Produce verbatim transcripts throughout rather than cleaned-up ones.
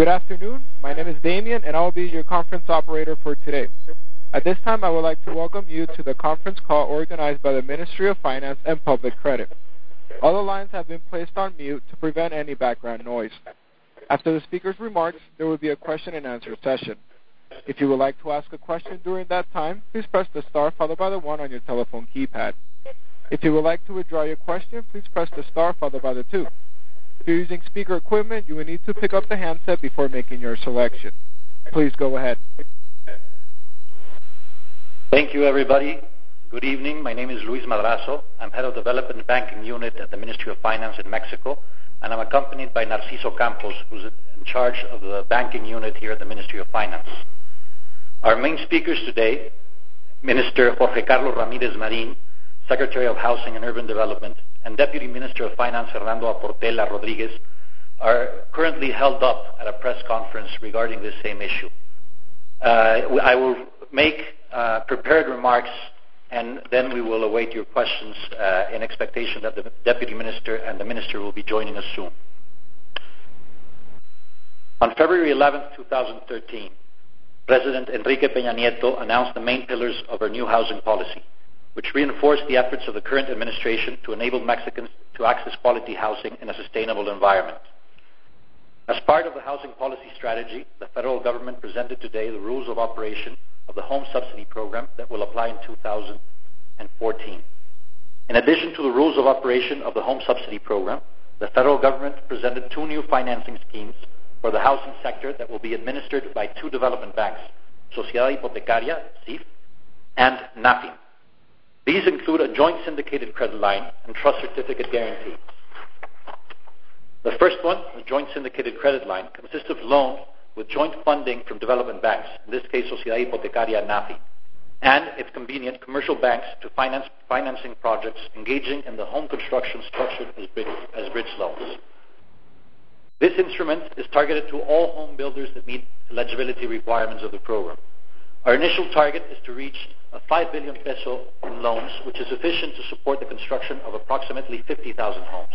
Good afternoon. My name is Damien, and I will be your conference operator for today. At this time, I would like to welcome you to the conference call organized by the Ministry of Finance and Public Credit. All the lines have been placed on mute to prevent any background noise. After the speaker's remarks, there will be a question and answer session. If you would like to ask a question during that time, please press the star followed by the one on your telephone keypad. If you would like to withdraw your question, please press the star followed by the two. If you're using speaker equipment, you will need to pick up the handset before making your selection. Please go ahead. Thank you, everybody. Good evening. My name is Luis Madrazo. I'm head of development banking unit at the Ministry of Finance in Mexico, and I'm accompanied by Narciso Campos, who's in charge of the banking unit here at the Ministry of Finance. Our main speakers today, Minister Jorge Carlos Ramirez Marin, Secretary of Housing and Urban Development, and Deputy Minister of Finance Fernando Aportela Rodriguez, are currently held up at a press conference regarding this same issue. Uh, I will make uh, prepared remarks, and then we will await your questions uh, in expectation that the Deputy Minister and the Minister will be joining us soon. On February eleventh, twenty thirteen, President Enrique Peña Nieto announced the main pillars of our new housing policy, which reinforced the efforts of the current administration to enable Mexicans to access quality housing in a sustainable environment. As part of the housing policy strategy, the federal government presented today the rules of operation of the home subsidy program that will apply in two thousand fourteen. In addition to the rules of operation of the home subsidy program, the federal government presented two new financing schemes for the housing sector that will be administered by two development banks, Sociedad Hipotecaria, S I F, and NAFIN. These include a joint syndicated credit line and trust certificate guarantee. The first one, the joint syndicated credit line, consists of loans with joint funding from development banks, in this case Sociedad Hipotecaria and NAFIN, and, if convenient, commercial banks to finance financing projects engaging in the home construction structured as bridge, as bridge loans. This instrument is targeted to all home builders that meet eligibility requirements of the program. Our initial target is to reach a five billion peso in loans, which is sufficient to support the construction of approximately fifty thousand homes.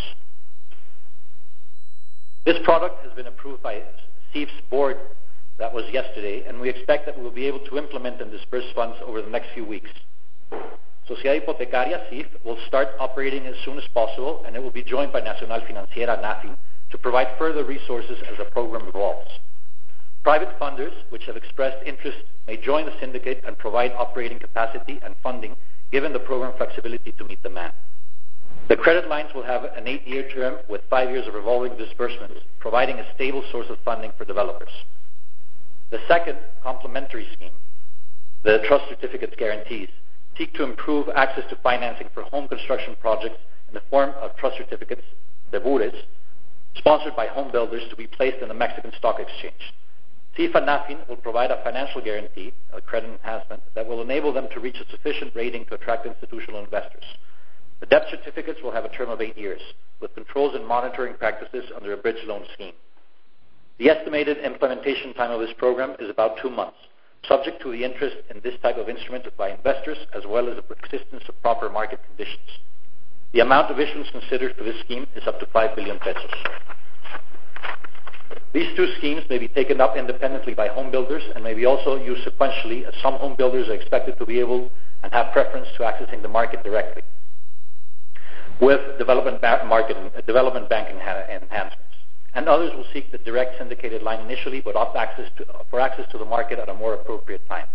This product has been approved by S I F's board, that was yesterday, and we expect that we will be able to implement and disperse funds over the next few weeks. Sociedad Hipotecaria, S I F, will start operating as soon as possible, and it will be joined by Nacional Financiera, NAFIN, to provide further resources as the program evolves. Private funders, which have expressed interest, may join the syndicate and provide operating capacity and funding, given the program flexibility to meet demand. The credit lines will have an eight-year term with five years of revolving disbursements, providing a stable source of funding for developers. The second complementary scheme, the trust certificates guarantees, seek to improve access to financing for home construction projects in the form of trust certificates, debures, sponsored by home builders to be placed in the Mexican Stock Exchange. S I F and NAFIN will provide a financial guarantee, a credit enhancement, that will enable them to reach a sufficient rating to attract institutional investors. The debt certificates will have a term of eight years, with controls and monitoring practices under a bridge loan scheme. The estimated implementation time of this program is about two months, subject to the interest in this type of instrument by investors, as well as the existence of proper market conditions. The amount of issuance considered for this scheme is up to five billion pesos. These two schemes may be taken up independently by home builders and may be also used sequentially, as some home builders are expected to be able and have preference to accessing the market directly, with development, ba- market, uh, development banking ha- enhancements. And others will seek the direct syndicated line initially, but opt access to, uh, for access to the market at a more appropriate time.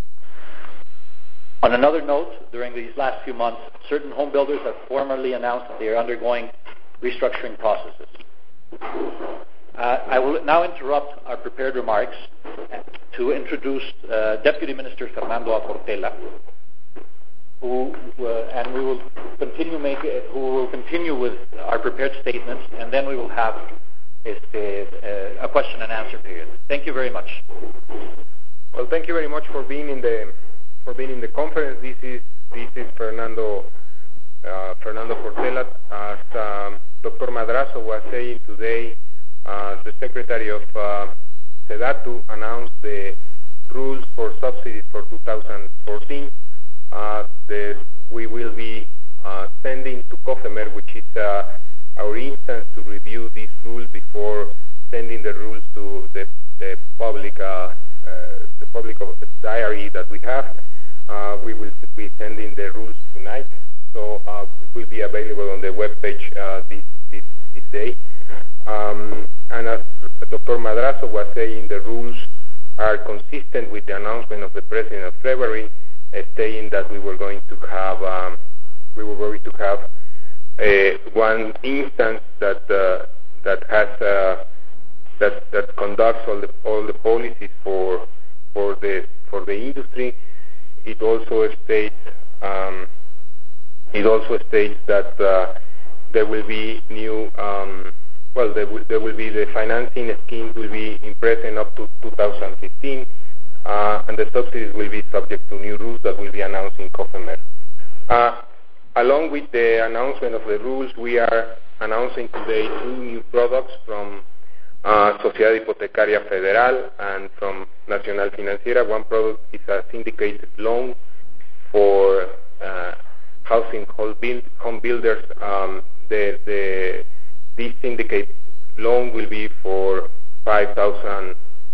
On another note, during these last few months, certain home builders have formally announced that they are undergoing restructuring processes. Uh, I will now interrupt our prepared remarks to introduce uh, Deputy Minister Fernando Aportela, who uh, and we will continue make who will continue with our prepared statements, and then we will have este, uh, a question and answer period. Thank you very much. Well, thank you very much for being in the for being in the conference. This is this is Fernando uh, Fernando Portela. As um, Doctor Madrazo was saying today, uh, the Secretary of uh, SEDATU announced the rules for subsidies for two thousand fourteen. Uh, the, we will be uh, sending to COFEMER, which is uh, our instance to review these rules before sending the rules to the, the public uh, uh, the public diary that we have. Uh, we will be sending the rules tonight, so uh, it will be available on the webpage uh, this, this, this day. Um, and as Doctor Madrazo was saying, the rules are consistent with the announcement of the President of February, uh, saying that we were going to have um, we were going to have uh, one instance that uh, that has uh, that that conducts all the all the policies for for the for the industry. It also states um, it also states that uh, there will be new um, well there will, there will be the financing schemes will be in present up to two thousand fifteen, uh, and the subsidies will be subject to new rules that will be announced in COFEMER. Uh, along with the announcement of the rules, we are announcing today two new products from uh, Sociedad Hipotecaria Federal and from Nacional Financiera. One product is a syndicated loan for uh, housing home, build, home builders. Um, the, the, this syndicate loan will be for five thousand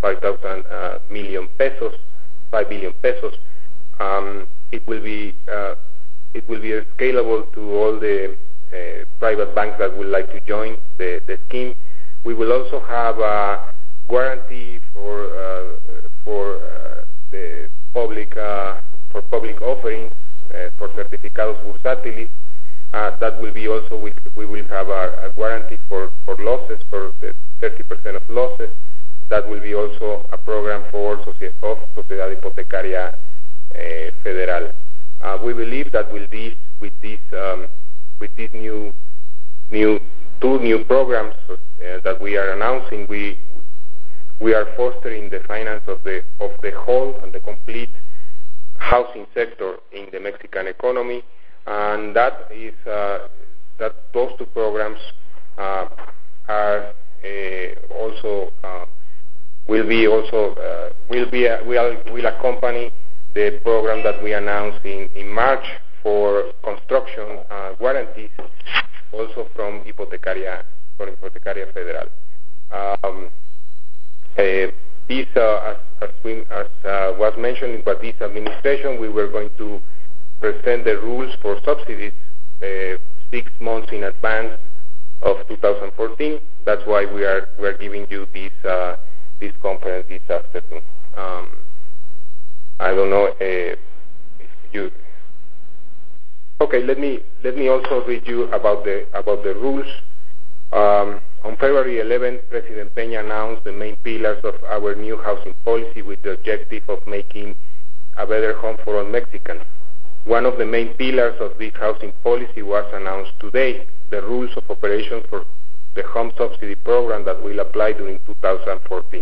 uh, million pesos, five billion pesos. Um, it will be uh, it will be scalable to all the uh, private banks that would like to join the, the scheme. We will also have a guarantee for uh, for uh, the public uh, for public offerings uh, for certificados bursátiles. Uh, that will be also with, we will have a, a guarantee for, for losses for the thirty percent of losses. That will be also a program for Socie- of Sociedad Hipotecaria uh, Federal. Uh, we believe that with this with this um, with these new new two new programs uh, that we are announcing, we we are fostering the finance of the of the whole and the complete housing sector in the Mexican economy, and that is uh, that those two programs uh, are uh, also uh, will be also uh, will be uh, will will accompany the program that we announced in, in March for construction uh, guarantees, also from Hipotecaria, from Hipotecaria Federal. Um, uh, this, uh, as, as, we, as uh, was mentioned by this administration, we were going to present the rules for subsidies uh, six months in advance of two thousand fourteen. That's why we are we are giving you this uh, this conference this afternoon. Um, I don't know uh, if you. Okay, let me let me also read you about the about the rules. Um, on February eleventh, President Peña announced the main pillars of our new housing policy with the objective of making a better home for all Mexicans. One of the main pillars of this housing policy was announced today: the rules of operation for the home subsidy program that will apply during two thousand fourteen.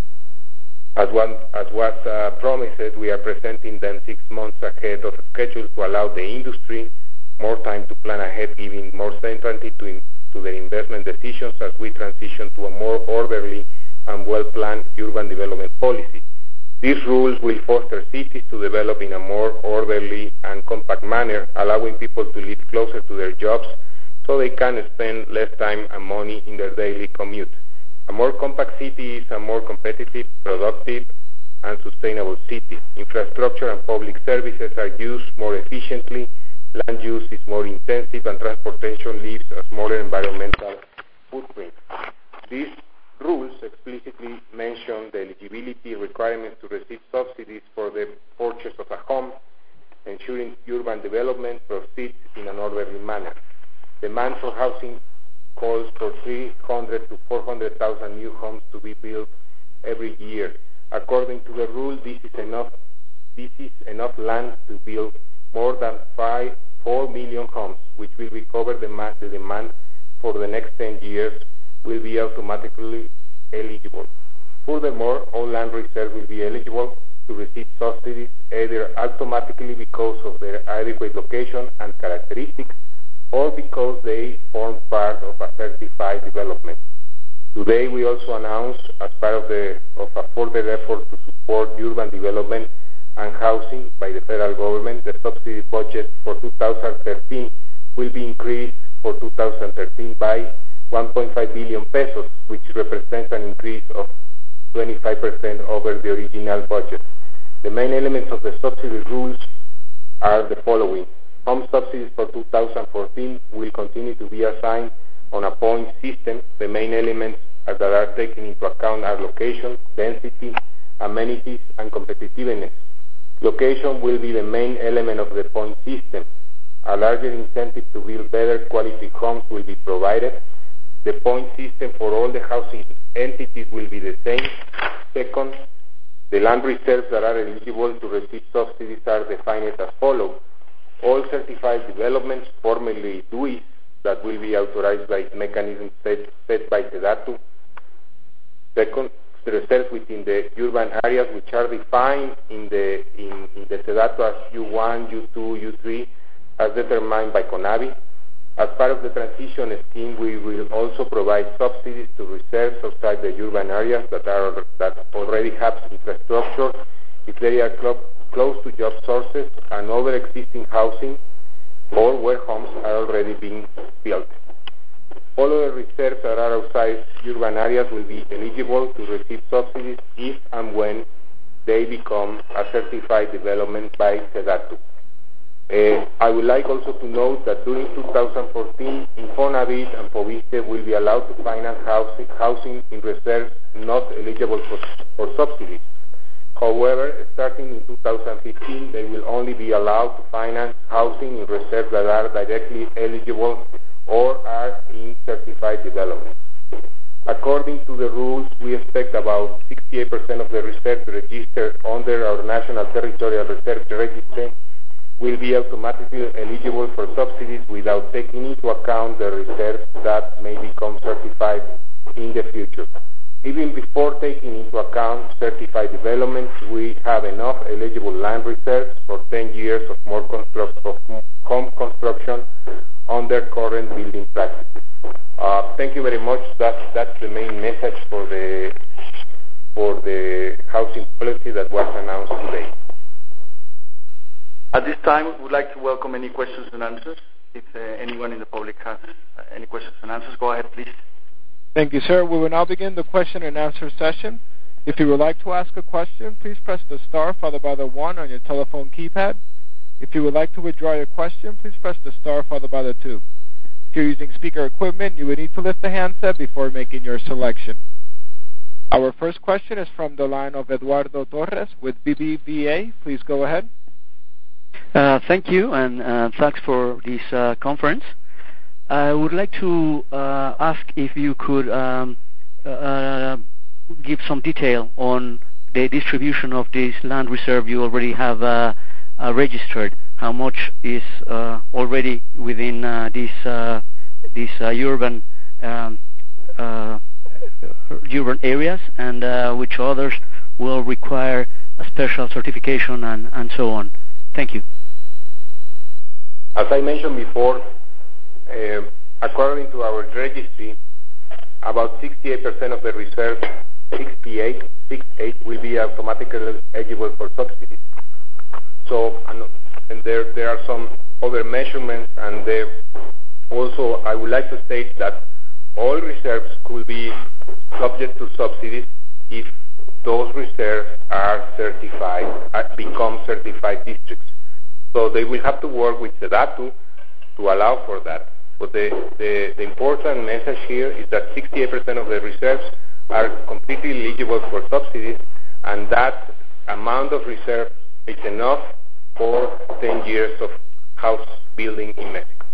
As, one, as was uh, promised, we are presenting them six months ahead of schedule to allow the industry more time to plan ahead, giving more certainty to, to their investment decisions as we transition to a more orderly and well-planned urban development policy. These rules will foster cities to develop in a more orderly and compact manner, allowing people to live closer to their jobs so they can spend less time and money in their daily commute. A more compact city is a more competitive, productive, and sustainable city. Infrastructure and public services are used more efficiently, land use is more intensive, and transportation leaves a smaller environmental footprint. These rules explicitly mention the eligibility requirements to receive subsidies for the purchase of a home, ensuring urban development proceeds in an orderly manner. Demand for housing calls for three hundred to four hundred thousand new homes to be built every year. According to the rule, this is enough. This is enough land to build more than five, four million homes, which will recover the demand, the demand for the next ten years. Will be automatically eligible. Furthermore, all land reserves will be eligible to receive subsidies either automatically because of their adequate location and characteristics, or because they form part of a certified development. Today, we also announced, as part of, the, of a further effort to support urban development and housing by the federal government, the subsidy budget for two thousand thirteen will be increased for two thousand thirteen by one point five billion pesos, which represents an increase of twenty-five percent over the original budget. The main elements of the subsidy rules are the following. Home subsidies for two thousand fourteen will continue to be assigned on a point system. The main elements that are taken into account are location, density, amenities, and competitiveness. Location will be the main element of the point system. A larger incentive to build better quality homes will be provided. The point system for all the housing entities will be the same. Second, the land reserves that are eligible to receive subsidies are defined as follows. All certified developments, formerly D U Is, that will be authorized by mechanisms set, set by SEDATU. Second, the reserves within the urban areas, which are defined in the in, in the SEDATU as U one, U two, U three, as determined by CONAVI. As part of the transition scheme, we will also provide subsidies to reserves outside the urban areas that are that already have infrastructure, if they are clo close to job sources and other existing housing, or where homes are already being built. All other reserves that are outside urban areas will be eligible to receive subsidies if and when they become a certified development by SEDATU. Uh, I would like also to note that during two thousand fourteen, Infonavit and FOBISTE will be allowed to finance housing, housing in reserves not eligible for, for subsidies. However, starting in two thousand fifteen, they will only be allowed to finance housing in reserves that are directly eligible or are in certified development. According to the rules, we expect about sixty-eight percent of the reserves registered under our National Territorial Reserve Register will be automatically eligible for subsidies without taking into account the reserves that may become certified in the future. Even before taking into account certified developments, we have enough eligible land reserves for ten years of more construct of home construction under current building practices. Uh, thank you very much. That's, that's the main message for the, for the housing policy that was announced today. At this time, we would like to welcome any questions and answers. If uh, anyone in the public has uh, any questions and answers, go ahead, please. Thank you, sir. We will now begin the question and answer session. If you would like to ask a question, please press the star followed by the one on your telephone keypad. If you would like to withdraw your question, please press the star followed by the two. If you're using speaker equipment, you will need to lift the handset before making your selection. Our first question is from the line of Eduardo Torres with B B V A. Please go ahead. Uh, thank you, and uh, thanks for this uh, conference. I would like to uh, ask if you could um, uh, give some detail on the distribution of this land reserve you already have uh, uh, registered. How much is uh, already within uh, these uh, these uh, urban um, uh, urban areas, and uh, which others will require a special certification and, and so on. Thank you. As I mentioned before, uh, according to our registry, about sixty-eight percent of the reserve, sixty-eight, sixty-eight, will be automatically eligible for subsidies. So, and, and there, there are some other measurements, and there also I would like to state that all reserves could be subject to subsidies if those reserves are certified, become certified districts. So they will have to work with SEDATU to allow for that. But the, the, the important message here is that sixty-eight percent of the reserves are completely eligible for subsidies, and that amount of reserve is enough for ten years of house building in Mexico.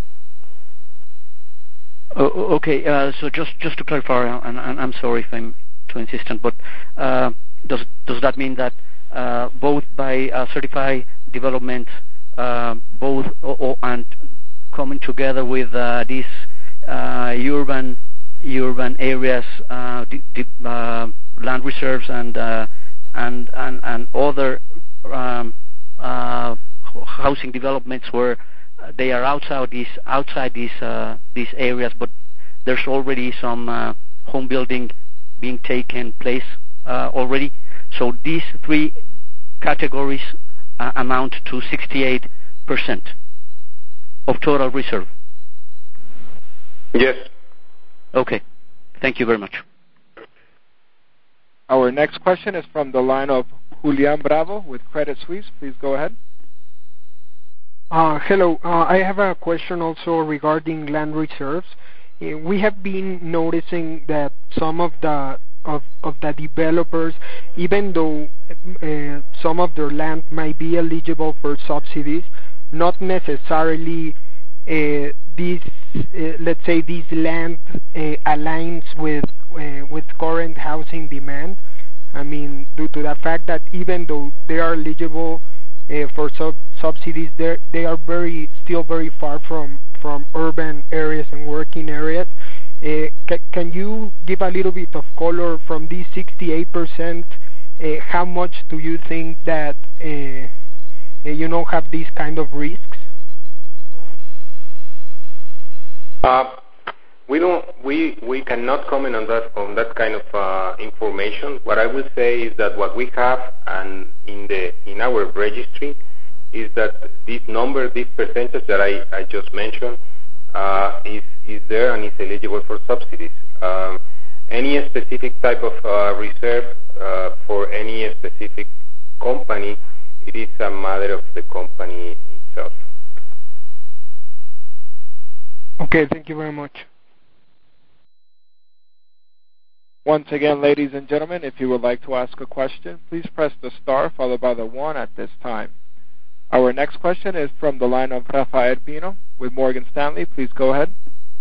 Oh, okay, uh, so just, just to clarify, and, and I'm sorry if I'm too insistent, but uh, does, does that mean that uh, both by uh, certified development, uh, both or, or, and coming together with uh, these uh, urban urban areas, uh, di, di, uh, land reserves, and uh, and, and and other um, uh, housing developments where they are outside these outside these uh, these areas, but there's already some uh, home building being taken place uh, already. So these three categories uh, amount to sixty-eight percent of total reserve. Yes. Okay. Thank you very much. Our next question is from the line of Julian Bravo with Credit Suisse. Please go ahead. Uh, hello. Uh, I have a question also regarding land reserves. Uh, we have been noticing that some of the of, of the developers, even though uh, some of their land might be eligible for subsidies, not necessarily uh, this, uh, let's say, this land uh, aligns with uh, with current housing demand. I mean, due to the fact that even though they are eligible uh, for sub subsidies, they are very still very far from from urban areas and working areas. Uh, ca can you give a little bit of color from these sixty-eight percent? Uh, how much do you think that uh, uh, you know have these kind of risks? Uh, we don't. We we cannot comment on that on that kind of uh, information. What I will say is that what we have and in the in our registry is that this number, this percentage that I, I just mentioned, uh, is is there and is eligible for subsidies. Um, any specific type of uh, reserve uh, for any specific company, it is a matter of the company itself. Okay, thank you very much. Once again, ladies and gentlemen, if you would like to ask a question, please press the star followed by the one at this time. Our next question is from the line of Rafael Pino with Morgan Stanley. Please go ahead.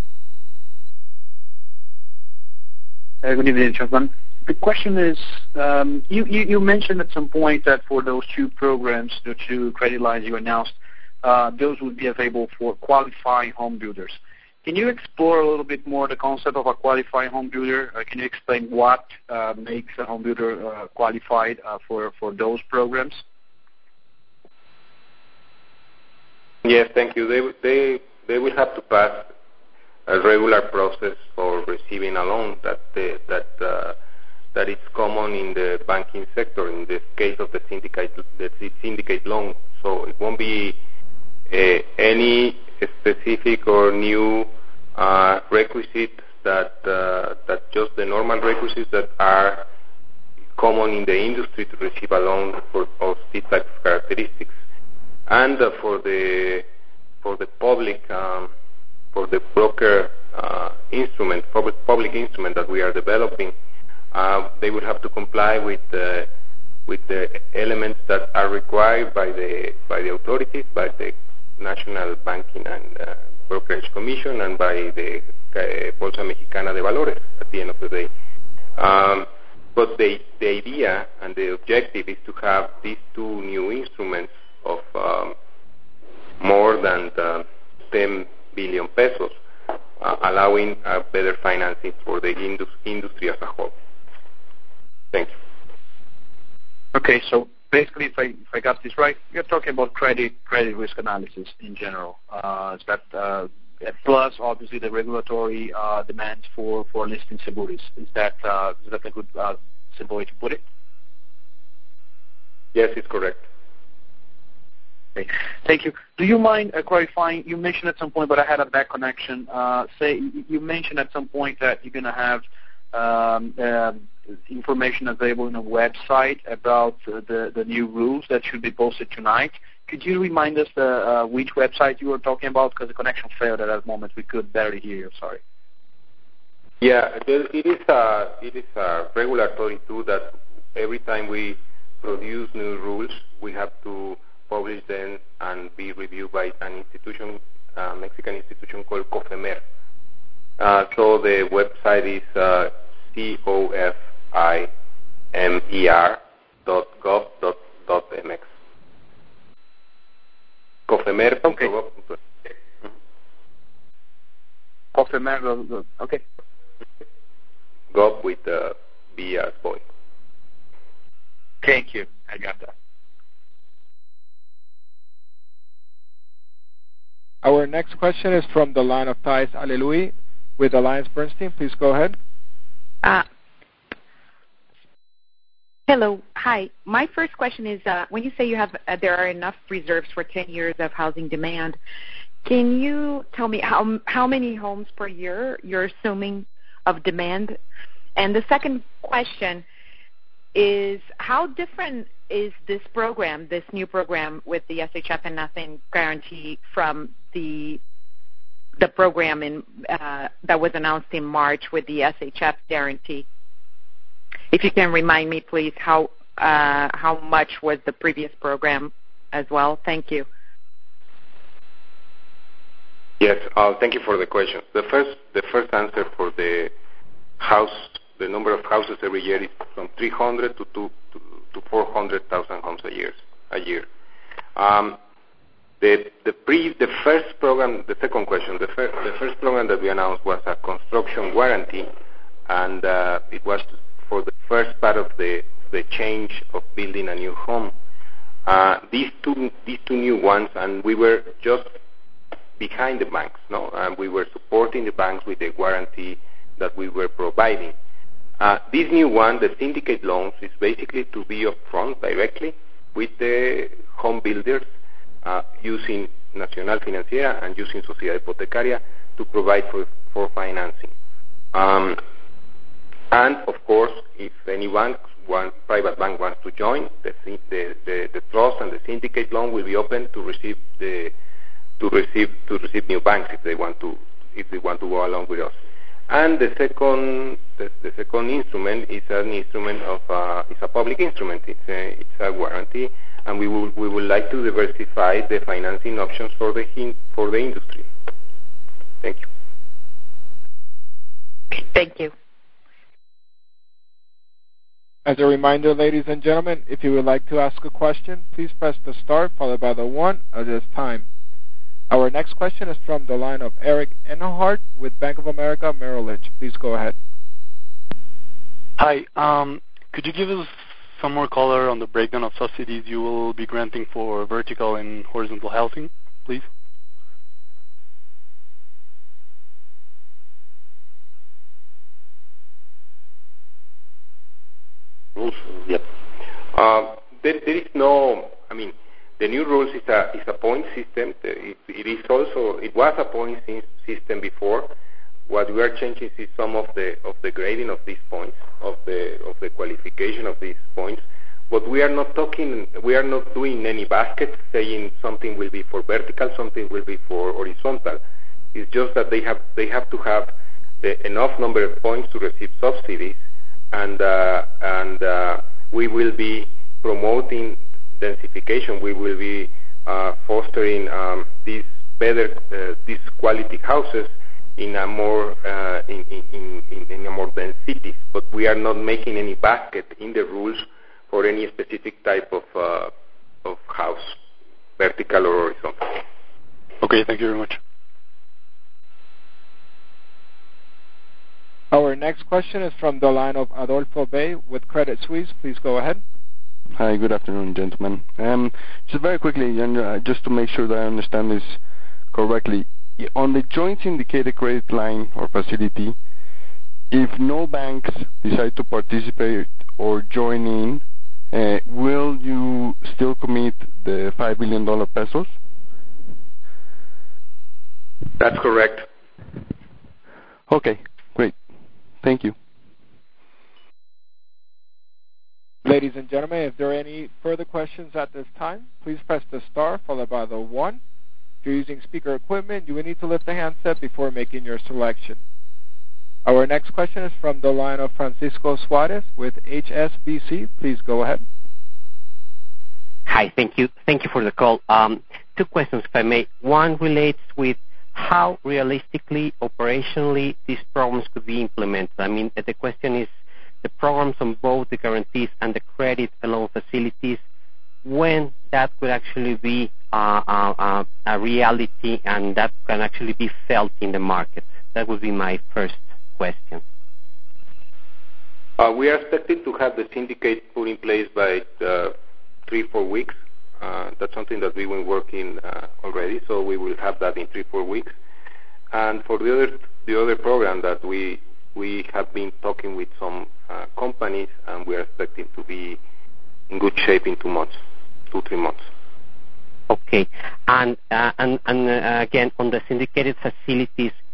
Uh, good evening, gentlemen. The question is, um, you, you, you mentioned at some point that for those two programs, the two credit lines you announced, uh, those would be available for qualifying home builders. Can you explore a little bit more the concept of a qualifying home builder? Uh, can you explain what uh, makes a home builder uh, qualified uh, for, for those programs? Yes, thank you. They, they, they will have to pass a regular process for receiving a loan that they, that uh, that is common in the banking sector. In this case of the syndicate, the syndicate loan, so it won't be uh, any specific or new uh, requisite that uh, that just the normal requisites that are common in the industry to receive a loan for of these type of characteristics. And uh, for the for the public um, for the broker uh, instrument, public public instrument that we are developing, uh, they would have to comply with uh, with the elements that are required by the by the authorities, by the National Banking and uh, Brokerage Commission, and by the uh, Bolsa Mexicana de Valores. At the end of the day, um, but the the idea and the objective is to have these two new instruments of um, more than uh, ten billion pesos, uh, allowing uh, better financing for the indus industry as a whole. Thank you. Okay, so basically, if I, if I got this right, you're talking about credit credit risk analysis in general. Uh, is that uh, plus obviously the regulatory uh, demands for, for listing seguros? Is that uh, is that a good uh, simple way to put it? Yes, it's correct. Okay. Thank you. Do you mind uh, clarifying? You mentioned at some point, but I had a bad connection. Uh, say you mentioned at some point that you're going to have um, uh, information available on a website about uh, the the new rules that should be posted tonight. Could you remind us the, uh, which website you were talking about? Because the connection failed at that moment. We could barely hear you. Sorry. Yeah, it is a it is a regulatory tool that every time we produce new rules, we have to publish them and be reviewed by an institution, a Mexican institution called COFEMER. Uh, so the website is uh, C O F I M E R dot gov dot M X. COFEMER. Okay. COFEMER. Okay. Gov with uh, B as boy. Thank you. I got that. Our next question is from the line of Thais Alelui with Alliance Bernstein. Please go ahead. Uh, hello. Hi. My first question is, uh, when you say you have uh, there are enough reserves for ten years of housing demand, can you tell me how how many homes per year you're assuming of demand? And the second question is, how different is this program, this new program with the S H F and nothing guarantee from the the program in, uh, that was announced in March with the S H F guarantee? If you can remind me, please, how uh, how much was the previous program as well? Thank you. Yes, uh, thank you for the question. The first, the first answer for the house, the number of houses every year is from three hundred to two to, to four hundred thousand homes a year. A year. Um, the the pre the first program, the second question, the first the first program that we announced was a construction warranty, and uh, it was for the first part of the the change of building a new home. Uh, these two these two new ones, and we were just behind the banks, no, and we were supporting the banks with the warranty that we were providing. Uh, this new one, the syndicate loans, is basically to be upfront directly with the home builders uh, using Nacional Financiera and using Sociedad Hipotecaria to provide for, for financing. Um, and of course, if anyone, one private bank wants to join, the, the, the, the trust and the syndicate loan will be open to receive the to receive to receive new banks if they want to if they want to go along with us. And the second the, the second instrument is an instrument of uh, it's a public instrument. It's a, it's a warranty, and we will we would like to diversify the financing options for the for the industry. Thank you. Thank you. As a reminder, ladies and gentlemen, if you would like to ask a question, please press the star followed by the one at this time. Our next question is from the line of Eric Engelhardt with Bank of America Merrill Lynch. Please go ahead. Hi. Um, could you give us some more color on the breakdown of subsidies you will be granting for vertical and horizontal housing, please? Yep. Uh, there, there is no, I mean, the new rules is a is a point system. It, it is also it was a point system before. What we are changing is some of the of the grading of these points, of the of the qualification of these points. But we are not talking. We are not doing any basket saying something will be for vertical, something will be for horizontal. It's just that they have they have to have the enough number of points to receive subsidies, and uh, and uh, we will be promoting densification. We will be uh, fostering um, these better, uh, these quality houses in a more uh, in, in, in, in a more dense cities. But we are not making any basket in the rules for any specific type of uh, of house, vertical or horizontal. Okay, thank you very much. Our next question is from the line of Adolfo Bay with Credit Suisse. Please go ahead. Hi, good afternoon, gentlemen. Um, just very quickly, uh, just to make sure that I understand this correctly, on the joint syndicated credit line or facility, if no banks decide to participate or join in, uh, will you still commit the five billion dollars pesos? That's correct. Okay, great. Thank you. Ladies and gentlemen, if there are any further questions at this time, please press the star followed by the one. If you're using speaker equipment, you will need to lift the handset before making your selection. Our next question is from the line of Francisco Suarez with H S B C. Please go ahead. Hi, thank you. Thank you for the call. Um, two questions, if I may. One relates with how realistically, operationally, these programs could be implemented. I mean, the question is, the programs on both the guarantees and the credit and loan facilities, when that could actually be uh, uh, a reality and that can actually be felt in the market. That would be my first question. Uh, we are expected to have the syndicate put in place by uh, three, four weeks. Uh, that's something that we've been working uh, already, so we will have that in three, four weeks. And for the other, the other program that we we have been talking with some uh, companies, and we are expecting to be in good shape in two months, two, three months. Okay. And uh, and, and uh, again, on the syndicated facilities,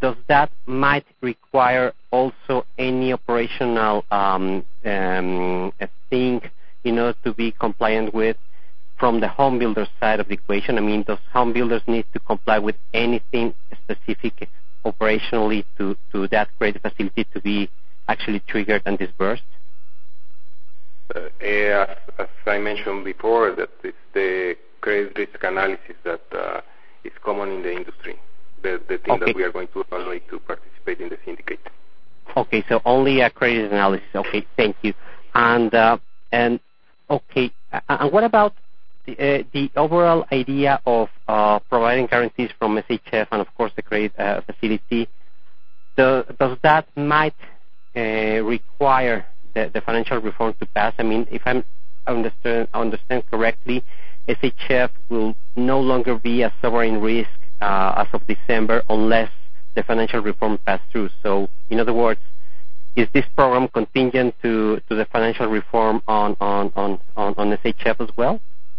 does that might require also any operational um, um, thing in order to be compliant with from the home builder side of the equation? I mean, does home builders need to comply with anything specific operationally to, to that credit facility to be actually triggered and disbursed? Uh, as, as I mentioned before, that it's the credit risk analysis that uh, is common in the industry, the, the thing okay. that we are going to evaluate to participate in the syndicate. Okay, so only a credit analysis. Okay, thank you. And uh, and okay, and what about the, uh, the overall idea of uh, providing guarantees from S H F and of course the credit uh, facility? The, does that might uh, require the, the financial reform to pass? I mean, if I'm I understand understand correctly, S H F will no longer be a sovereign risk uh, as of December unless the financial reform pass through. So, in other words, is this program contingent to, to the financial reform on, on, on, on, on S H F as well?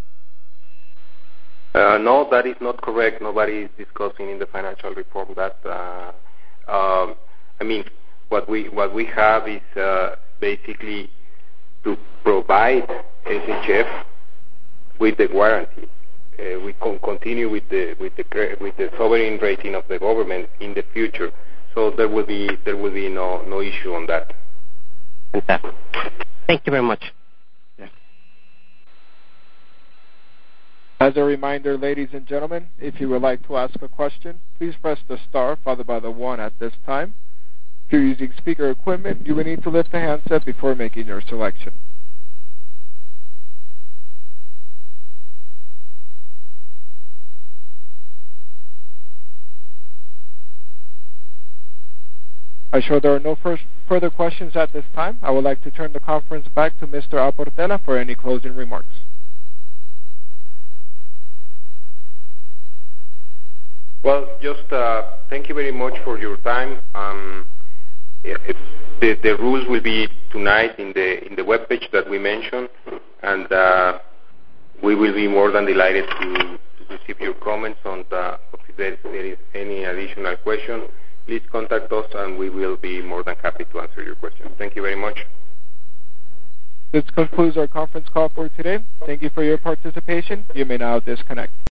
Uh, no, that is not correct. Nobody is discussing in the financial reform that. Uh, um, I mean, what we what we have is uh, basically to provide S H F with the guarantee. Uh, we can continue with the with the with the sovereign rating of the government in the future. So there will be there will be no no issue on that. Fantastic. Thank you very much. Yeah. As a reminder, ladies and gentlemen, if you would like to ask a question, please press the star followed by the one at this time. If you're using speaker equipment, you will need to lift the handset before making your selection. I show there are no first, further questions at this time. I would like to turn the conference back to Mister Aportela for any closing remarks. Well, just uh, thank you very much for your time. Um, it, the, the rules will be tonight in the in the webpage that we mentioned, and uh, we will be more than delighted to, to receive your comments on the, if there is, there is any additional question. Please contact us, and we will be more than happy to answer your questions. Thank you very much. This concludes our conference call for today. Thank you for your participation. You may now disconnect.